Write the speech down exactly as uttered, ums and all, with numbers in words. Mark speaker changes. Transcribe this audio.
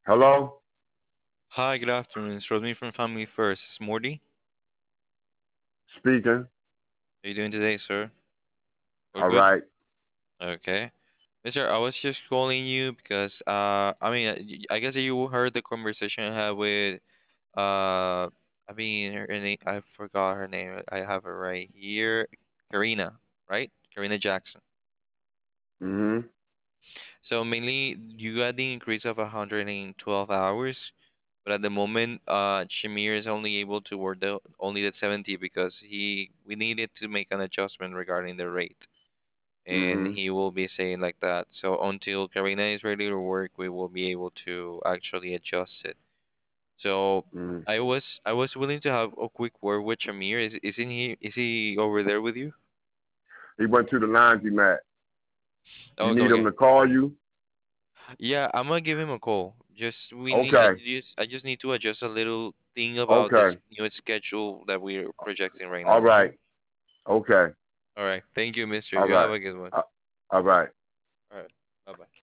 Speaker 1: Hello?
Speaker 2: Hi, good afternoon. It's Rodney from Family First. It's Morty.
Speaker 1: Speaking.
Speaker 2: How you doing today, sir? All
Speaker 1: All
Speaker 2: good?
Speaker 1: right.
Speaker 2: Okay. Mister, I was just calling you because uh I mean uh, y- I guess you heard the conversation I had with uh I mean her name I forgot her name. I have it right here. Karina, right? Karina Jackson.
Speaker 1: Mm-hmm.
Speaker 2: So mainly you got the increase of one hundred twelve hours, but at the moment uh Shamir is only able to work the only the seventy because he we needed to make an adjustment regarding the rate. And
Speaker 1: Mm-hmm.
Speaker 2: he will be saying like that. So until Karina is ready to work, we will be able to actually adjust it. So
Speaker 1: Mm-hmm.
Speaker 2: I was I was willing to have a quick word with Shamir. Is isn't he is he over there with you?
Speaker 1: He went to the laundromat. You
Speaker 2: Okay,
Speaker 1: need him
Speaker 2: okay.
Speaker 1: to call you?
Speaker 2: Yeah, I'm gonna give him a call. Just we need I
Speaker 1: Okay.
Speaker 2: just I just need to adjust a little thing about this
Speaker 1: Okay.
Speaker 2: new schedule that we're projecting right
Speaker 1: All
Speaker 2: now, okay?
Speaker 1: right. Okay.
Speaker 2: All right. Thank you, mister.
Speaker 1: All
Speaker 2: You have
Speaker 1: right.
Speaker 2: a good one.
Speaker 1: Uh, all right.
Speaker 2: All right. Bye bye.